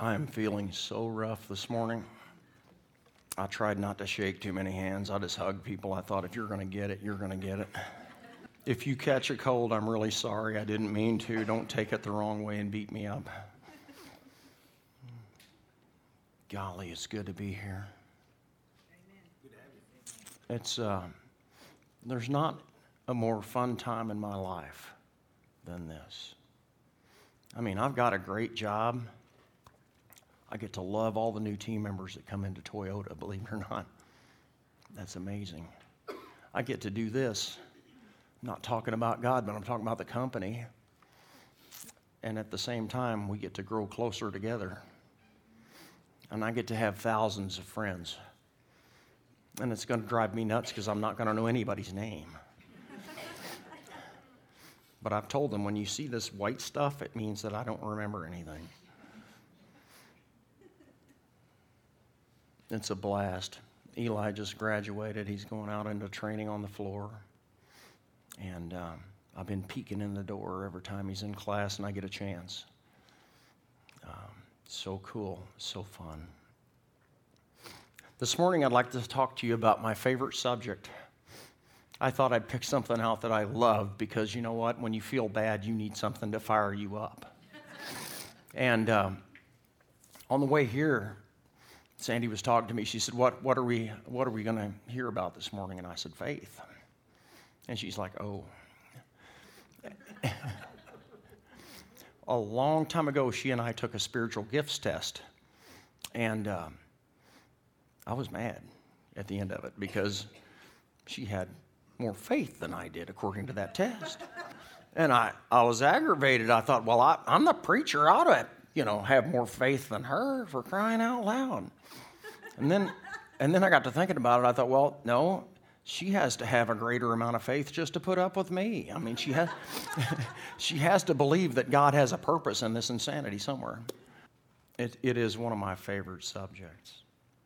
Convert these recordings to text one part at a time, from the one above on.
I'm feeling so rough this morning. I tried not to shake too many hands. I just hugged people. I thought, if you're going to get it, you're going to get it. If you catch a cold, I'm really sorry. I didn't mean to. Don't take it the wrong way and beat me up. Golly, it's good to be here. It's there's not a more fun time in my life than this. I mean, I've got a great job. I get to love all the new team members that come into Toyota, believe it or not. That's amazing. I get to do this. I'm not talking about God, but I'm talking about the company. And at the same time, we get to grow closer together. And I get to have thousands of friends. And it's going to drive me nuts because I'm not going to know anybody's name. But I've told them, when you see this white stuff, it means that I don't remember anything. It's a blast. Eli just graduated. He's going out into training on the floor. And I've been peeking in the door every time he's in class and I get a chance. So cool, so fun. This morning I'd like to talk to you about my favorite subject. I thought I'd pick something out that I love because you know what? When you feel bad, you need something to fire you up. And on the way here, Sandy was talking to me. She said, what are we going to hear about this morning? And I said, faith. And she's like, oh. A long time ago, she and I took a spiritual gifts test. And I was mad at the end of it because she had more faith than I did, according to that test. And I was aggravated. I thought, well, I'm the preacher. I ought to, have more faith than her, for crying out loud. And then I got to thinking about it. I thought, well, no, she has to have a greater amount of faith just to put up with me. I mean, she has to believe that God has a purpose in this insanity somewhere. It is one of my favorite subjects.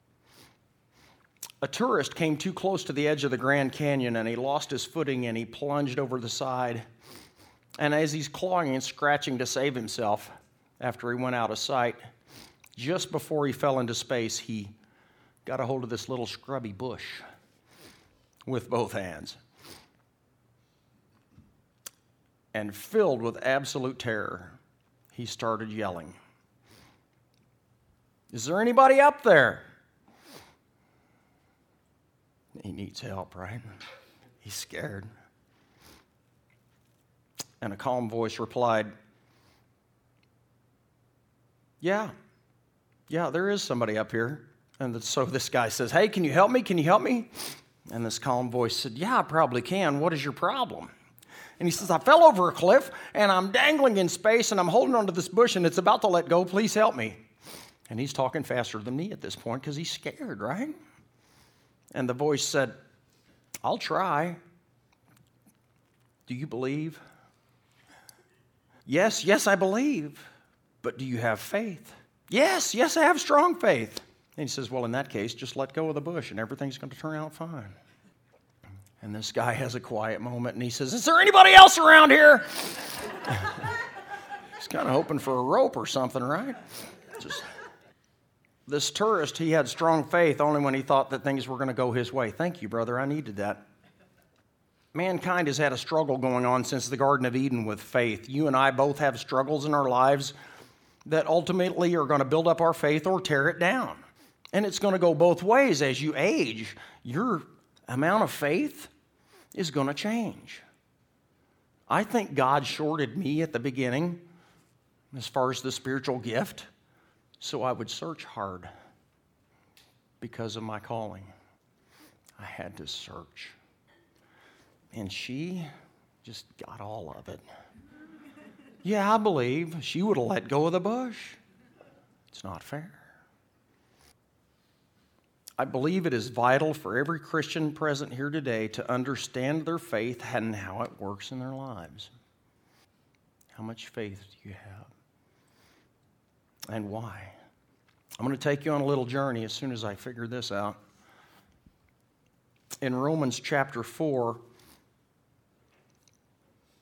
A tourist came too close to the edge of the Grand Canyon, and he lost his footing, and he plunged over the side. And as he's clawing and scratching to save himself, after he went out of sight, just before he fell into space, he got a hold of this little scrubby bush with both hands. And filled with absolute terror, he started yelling, "Is there anybody up there?" He needs help, right? He's scared. And a calm voice replied, Yeah, there is somebody up here. And so this guy says, "Hey, can you help me? Can you help me?" And this calm voice said, "Yeah, I probably can. What is your problem?" And he says, "I fell over a cliff, and I'm dangling in space, and I'm holding onto this bush, and it's about to let go. Please help me." And he's talking faster than me at this point because he's scared, right? And the voice said, "I'll try. Do you believe?" Yes, I believe. But do you have faith? Yes, I have strong faith. And he says, "Well, in that case, just let go of the bush and everything's going to turn out fine." And this guy has a quiet moment and he says, "Is there anybody else around here?" He's kind of hoping for a rope or something, right? This tourist, he had strong faith only when he thought that things were going to go his way. Thank you, brother. I needed that. Mankind has had a struggle going on since the Garden of Eden with faith. You and I both have struggles in our lives that ultimately are going to build up our faith or tear it down. And it's going to go both ways. As you age, your amount of faith is going to change. I think God shorted me at the beginning as far as the spiritual gift, so I would search hard because of my calling. I had to search. And she just got all of it. Yeah, I believe she would have let go of the bush. It's not fair. I believe it is vital for every Christian present here today to understand their faith and how it works in their lives. How much faith do you have? And why? I'm going to take you on a little journey as soon as I figure this out. In Romans chapter 4,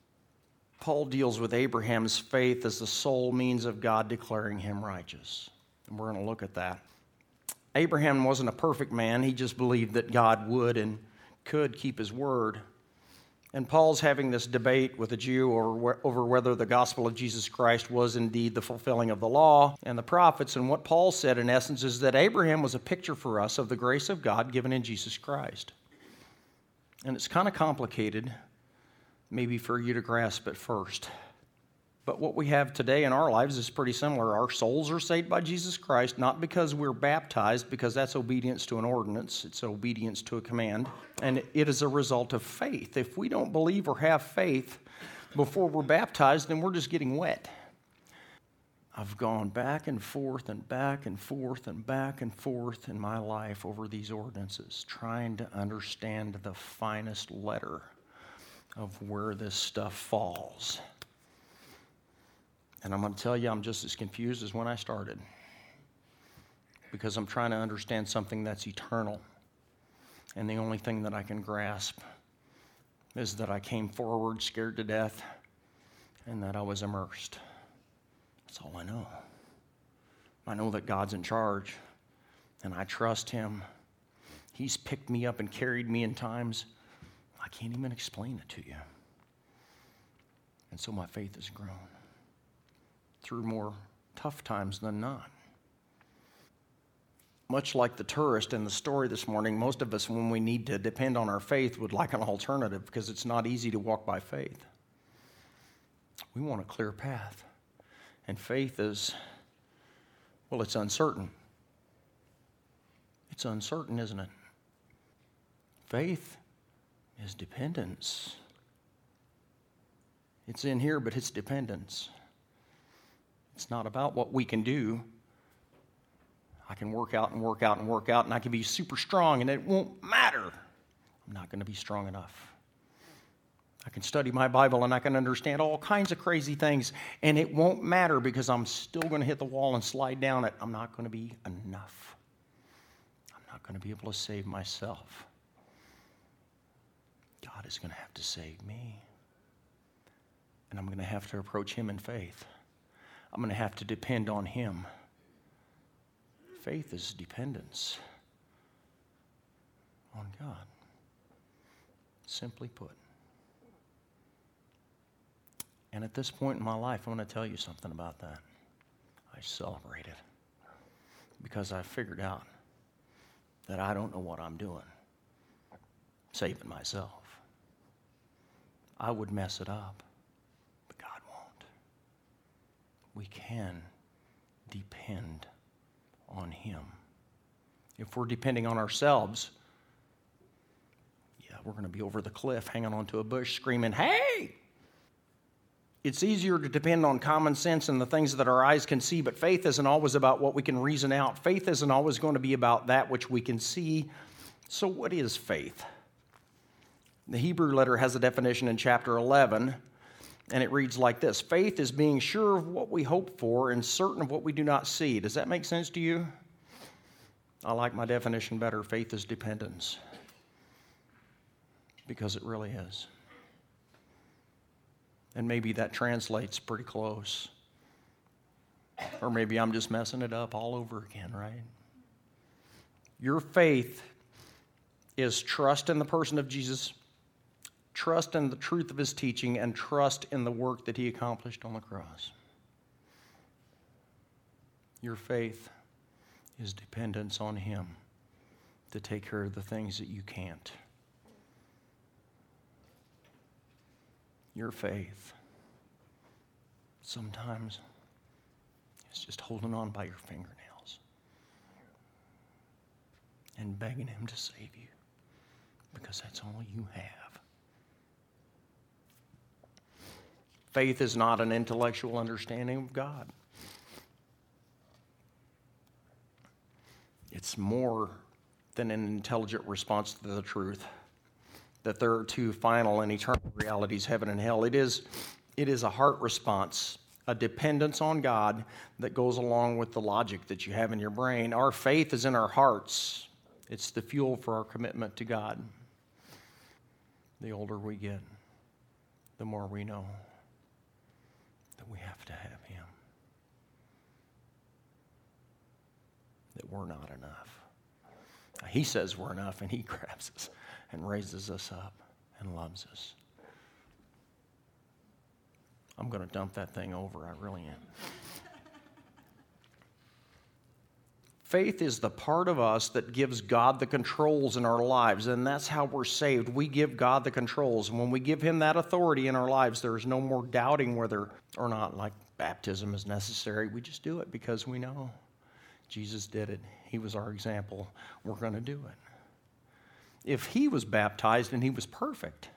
Paul deals with Abraham's faith as the sole means of God declaring him righteous. And we're going to look at that. Abraham wasn't a perfect man. He just believed that God would and could keep his word. And Paul's having this debate with a Jew over whether the gospel of Jesus Christ was indeed the fulfilling of the law and the prophets. And what Paul said, in essence, is that Abraham was a picture for us of the grace of God given in Jesus Christ. And it's kind of complicated, maybe for you to grasp at first. But what we have today in our lives is pretty similar. Our souls are saved by Jesus Christ, not because we're baptized, because that's obedience to an ordinance. It's obedience to a command. And it is a result of faith. If we don't believe or have faith before we're baptized, then we're just getting wet. I've gone back and forth and back and forth and back and forth in my life over these ordinances, trying to understand the finest letter of where this stuff falls. And I'm going to tell you, I'm just as confused as when I started, because I'm trying to understand something that's eternal. And the only thing that I can grasp is that I came forward scared to death and that I was immersed. That's all I know. I know that God's in charge, and I trust Him. He's picked me up and carried me in times I can't even explain it to you. And so my faith has grown through more tough times than not. Much like the tourist in the story this morning, most of us, when we need to depend on our faith, would like an alternative because it's not easy to walk by faith. We want a clear path. And faith is, well, it's uncertain. It's uncertain, isn't it? Faith is dependence. It's in here, but it's dependence. It's not about what we can do. I can work out and work out and work out, and I can be super strong, and it won't matter. I'm not going to be strong enough. I can study my Bible, and I can understand all kinds of crazy things, and it won't matter because I'm still going to hit the wall and slide down it. I'm not going to be enough. I'm not going to be able to save myself. God is going to have to save me, and I'm going to have to approach Him in faith. I'm going to have to depend on Him. Faith is dependence on God, simply put. And at this point in my life, I'm going to tell you something about that. I celebrate it because I figured out that I don't know what I'm doing, saving myself. I would mess it up, but God won't. We can depend on Him. If we're depending on ourselves, we're going to be over the cliff, hanging onto a bush, screaming, "Hey!" It's easier to depend on common sense and the things that our eyes can see, but faith isn't always about what we can reason out. Faith isn't always going to be about that which we can see. So what is faith? The Hebrew letter has a definition in chapter 11, and it reads like this: faith is being sure of what we hope for and certain of what we do not see. Does that make sense to you? I like my definition better. Faith is dependence, because it really is. And maybe that translates pretty close. Or maybe I'm just messing it up all over again, right? Your faith is trust in the person of Jesus, trust in the truth of His teaching, and trust in the work that He accomplished on the cross. Your faith is dependence on Him to take care of the things that you can't. Your faith sometimes is just holding on by your fingernails and begging Him to save you, because that's all you have. Faith is not an intellectual understanding of God. It's more than an intelligent response to the truth that there are two final and eternal realities, heaven and hell. It is a heart response, a dependence on God that goes along with the logic that you have in your brain. Our faith is in our hearts. It's the fuel for our commitment to God. The older we get, the more we know that we have to have Him. that we're not enough. He says we're enough, and He grabs us and raises us up and loves us. I'm going to dump that thing over. I really am. Faith is the part of us that gives God the controls in our lives, and that's how we're saved. We give God the controls. And when we give Him that authority in our lives, there is no more doubting whether or not, like, baptism is necessary. We just do it because we know Jesus did it. He was our example. We're going to do it. If He was baptized and He was perfect,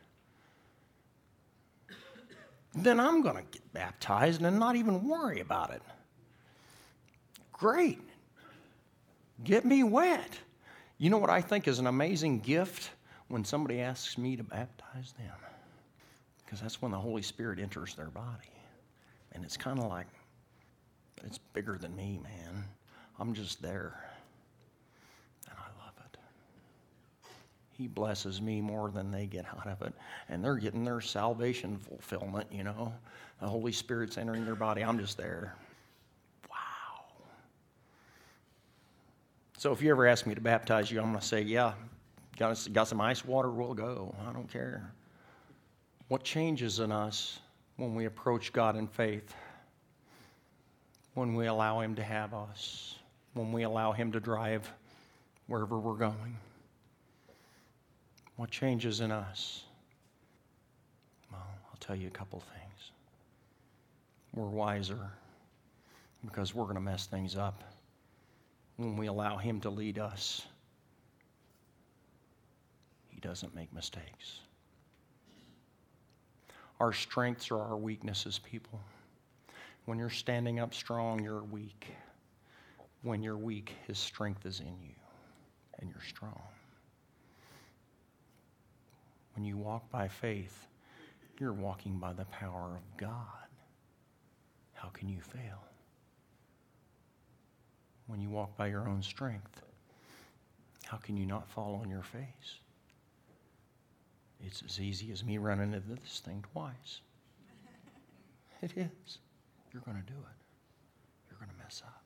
then I'm going to get baptized and not even worry about it. Great. Get me wet. You know what I think is an amazing gift? When somebody asks me to baptize them. Because that's when the Holy Spirit enters their body. And it's kind of like, it's bigger than me, man. I'm just there. And I love it. He blesses me more than they get out of it. And they're getting their salvation fulfillment, you know. The Holy Spirit's entering their body. I'm just there. Wow. So if you ever ask me to baptize you, I'm going to say, yeah, got some ice water, we'll go. I don't care. What changes in us when we approach God in faith? When we allow Him to have us? When we allow Him to drive wherever we're going? What changes in us? Well, I'll tell you a couple things. We're wiser because we're going to mess things up when we allow Him to lead us. He doesn't make mistakes. Our strengths are our weaknesses, people. When you're standing up strong, you're weak. When you're weak, His strength is in you, and you're strong. When you walk by faith, you're walking by the power of God. How can you fail? When you walk by your own strength, how can you not fall on your face? It's as easy as me running into this thing twice. It is. You're going to do it. You're going to mess up.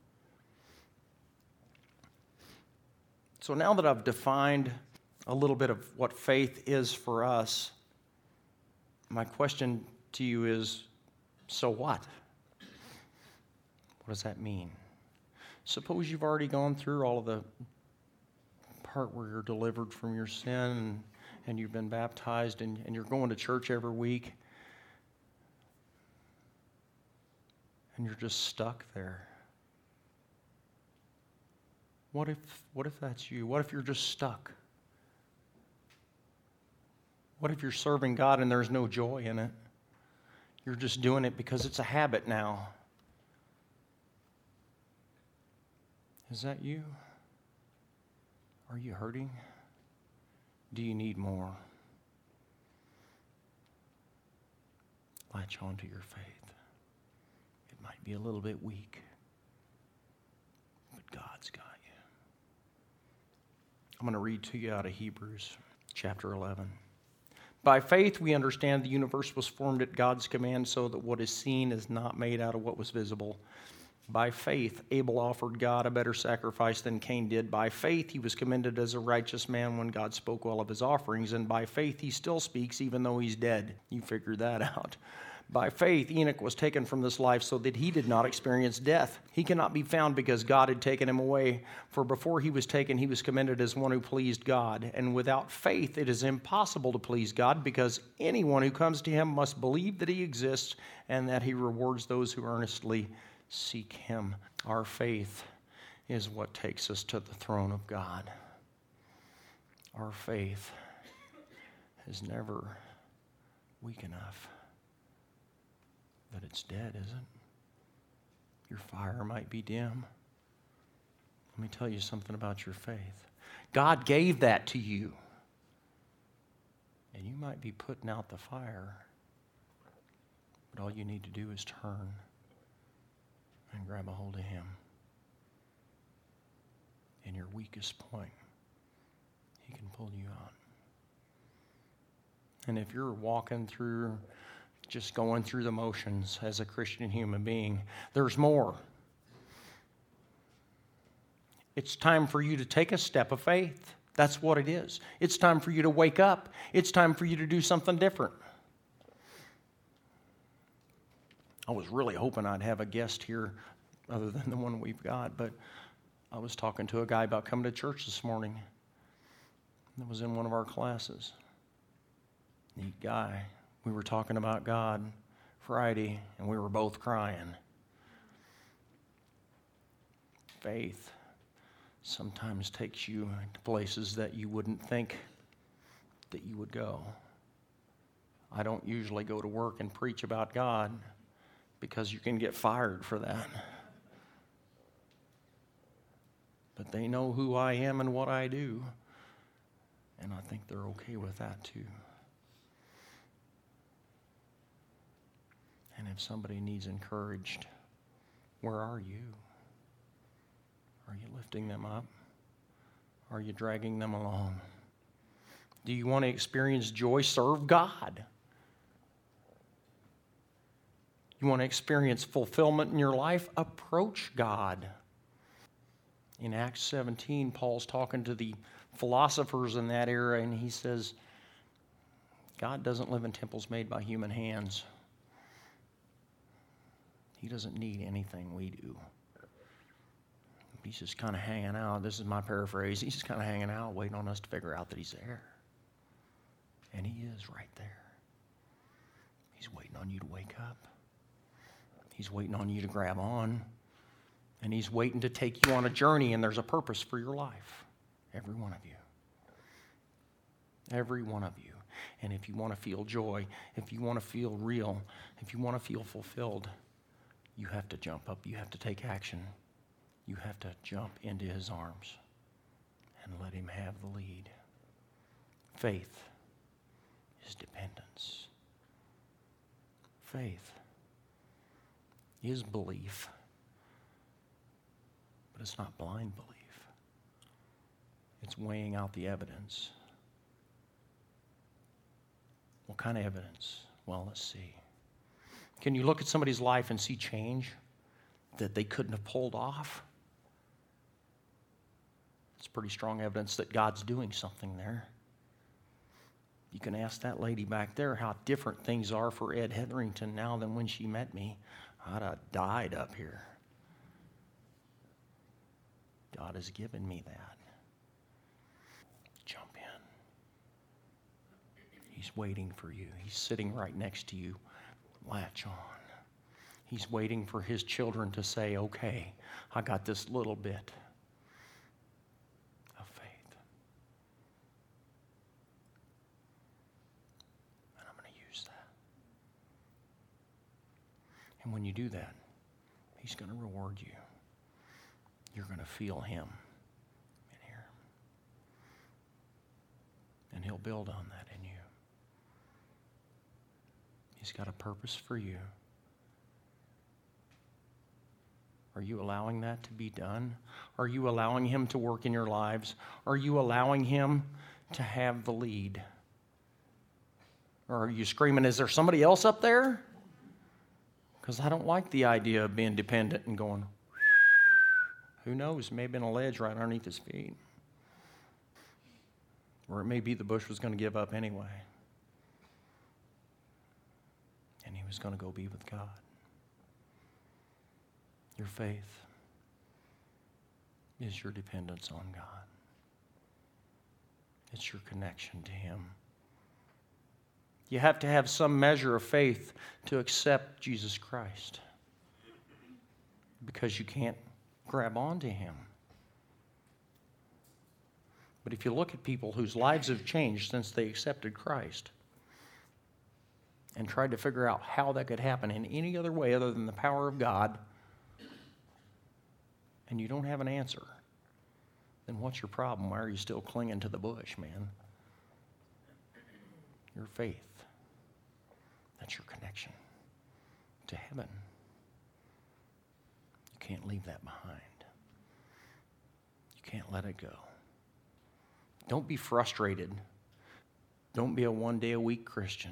So now that I've defined a little bit of what faith is for us, my question to you is, so what? What does that mean? Suppose you've already gone through all of the part where you're delivered from your sin and you've been baptized and you're going to church every week and you're just stuck there. What if that's you? What if you're just stuck? What if you're serving God and there's no joy in it? You're just doing it because it's a habit now. Is that you? Are you hurting? Do you need more? Latch onto your faith. It might be a little bit weak, but God's got you. I'm going to read to you out of Hebrews chapter 11. By faith, we understand the universe was formed at God's command so that what is seen is not made out of what was visible. By faith, Abel offered God a better sacrifice than Cain did. By faith, he was commended as a righteous man when God spoke well of his offerings. And by faith, he still speaks even though he's dead. You figured that out. By faith, Enoch was taken from this life so that he did not experience death. He cannot be found because God had taken him away. For before he was taken, he was commended as one who pleased God. And without faith, it is impossible to please God because anyone who comes to him must believe that he exists and that he rewards those who earnestly seek him. Our faith is what takes us to the throne of God. Our faith is never weak enough that it's dead, is it? Your fire might be dim. Let me tell you something about your faith. God gave that to you. And you might be putting out the fire, but all you need to do is turn and grab a hold of him. In your weakest point, he can pull you out. And if you're walking through, just going through the motions as a Christian human being, there's more. It's time for you to take a step of faith. That's what it is. It's time for you to wake up. It's time for you to do something different. I was really hoping I'd have a guest here other than the one we've got, but I was talking to a guy about coming to church this morning. That was in one of our classes. Neat guy. We were talking about God Friday, and we were both crying. Faith sometimes takes you to places that you wouldn't think that you would go. I don't usually go to work and preach about God because you can get fired for that. But they know who I am and what I do, and I think they're okay with that too. And if somebody needs encouraged, where are you? Are you lifting them up? Are you dragging them along? Do you want to experience joy? Serve God. You want to experience fulfillment in your life? Approach God. In Acts 17, Paul's talking to the philosophers in that era, and he says, God doesn't live in temples made by human hands. He doesn't need anything we do. He's just kind of hanging out. This is my paraphrase. He's just kind of hanging out, waiting on us to figure out that he's there. And he is right there. He's waiting on you to wake up. He's waiting on you to grab on. And he's waiting to take you on a journey, and there's a purpose for your life. Every one of you. Every one of you. And if you want to feel joy, if you want to feel real, if you want to feel fulfilled, you have to jump up. You have to take action. You have to jump into his arms and let him have the lead. Faith is dependence. Faith is belief, but it's not blind belief. It's weighing out the evidence. What kind of evidence? Well, let's see. Can you look at somebody's life and see change that they couldn't have pulled off? It's pretty strong evidence that God's doing something there. You can ask that lady back there how different things are for Ed Hetherington now than when she met me. I'd have died up here. God has given me that. Jump in. He's waiting for you. He's sitting right next to you. Latch on. He's waiting for his children to say, okay, I got this little bit of faith. And I'm going to use that. And when you do that, he's going to reward you. You're going to feel him in here. And he'll build on that in you. He's got a purpose for you. Are you allowing that to be done? Are you allowing him to work in your lives? Are you allowing him to have the lead? Or are you screaming, is there somebody else up there? Because I don't like the idea of being dependent and going, who knows, maybe in a ledge right underneath his feet. Or it may be the bush was going to give up anyway. And he was going to go be with God. Your faith is your dependence on God. It's your connection to him. You have to have some measure of faith to accept Jesus Christ, because you can't grab onto him. But if you look at people whose lives have changed since they accepted Christ and tried to figure out how that could happen in any other way other than the power of God, and you don't have an answer, then what's your problem? Why are you still clinging to the bush, man? Your faith. That's your connection to heaven. You can't leave that behind. You can't let it go. Don't be frustrated. Don't be a one-day-a-week Christian.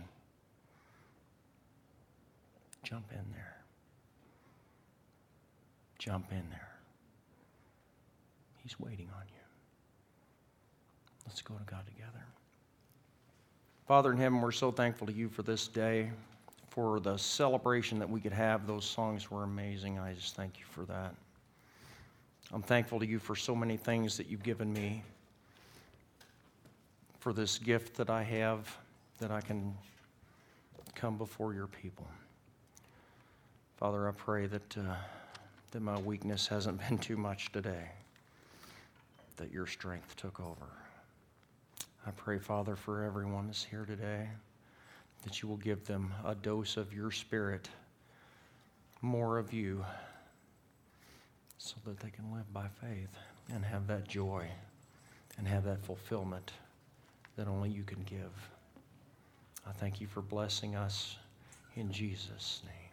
Jump in there. Jump in there. He's waiting on you. Let's go to God together. Father in heaven, we're so thankful to you for this day, for the celebration that we could have. Those songs were amazing. I just thank you for that. I'm thankful to you for so many things that you've given me, for this gift that I have, that I can come before your people. Father, I pray that my weakness hasn't been too much today, that your strength took over. I pray, Father, for everyone that's here today, that you will give them a dose of your Spirit, more of you, so that they can live by faith and have that joy and have that fulfillment that only you can give. I thank you for blessing us in Jesus' name.